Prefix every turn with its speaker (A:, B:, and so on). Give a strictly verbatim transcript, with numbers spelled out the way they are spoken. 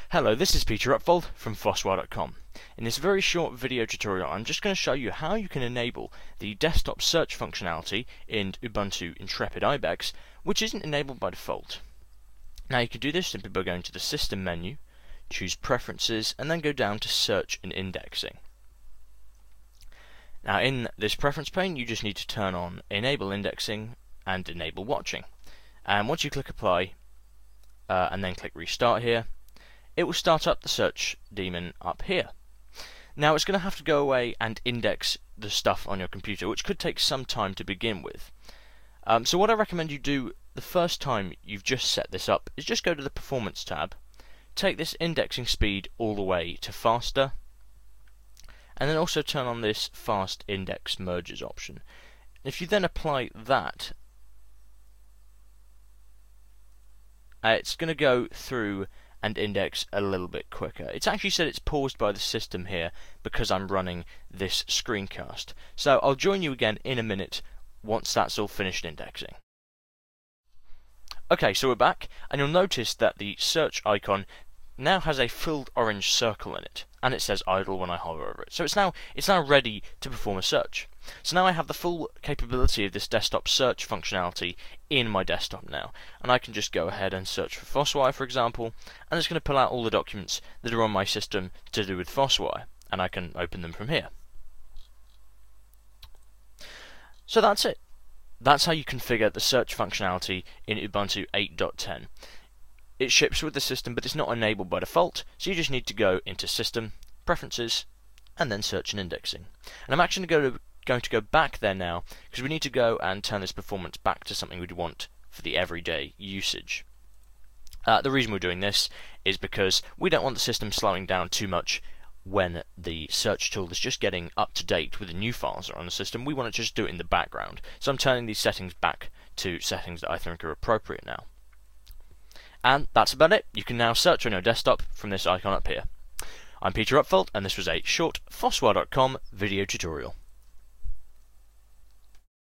A: Hello, this is Peter Upfold from Foswire dot com. In this very short video tutorial, I'm just going to show you how you can enable the desktop search functionality in Ubuntu Intrepid Ibex, which isn't enabled by default. Now you can do this simply by going to the System menu, choose Preferences, and then go down to Search and Indexing. Now in this preference pane, you just need to turn on Enable Indexing and Enable Watching. And once you click Apply, uh, and then click Restart here, it will start up the search daemon up here. Now it's going to have to go away and index the stuff on your computer, which could take some time to begin with. Um, so what I recommend you do the first time you've just set this up is just go to the Performance tab, take this indexing speed all the way to faster, and then also turn on this Fast Index Merges option. If you then apply that, uh, it's going to go through and index a little bit quicker. It's actually said it's paused by the system here because I'm running this screencast. So I'll join you again in a minute once that's all finished indexing. Okay, so we're back, and you'll notice that the search icon now has a filled orange circle in it, and it says idle when I hover over it. So it's now it's now ready to perform a search. So now I have the full capability of this desktop search functionality in my desktop now, and I can just go ahead and search for Foswire, for example, and it's going to pull out all the documents that are on my system to do with Foswire, and I can open them from here. So that's it. That's how you configure the search functionality in Ubuntu eight point ten. It ships with the system, but it's not enabled by default, so you just need to go into System, Preferences, and then Search and Indexing. And I'm actually going to, going to go back there now, because we need to go and turn this performance back to something we'd want for the everyday usage. Uh, the reason we're doing this is because we don't want the system slowing down too much when the search tool is just getting up to date with the new files that are on the system. We want to just do it in the background. So I'm turning these settings back to settings that I think are appropriate now. And that's about it. You can now search on your desktop from this icon up here. I'm Peter Upfold, and this was a short Foswire dot com video tutorial.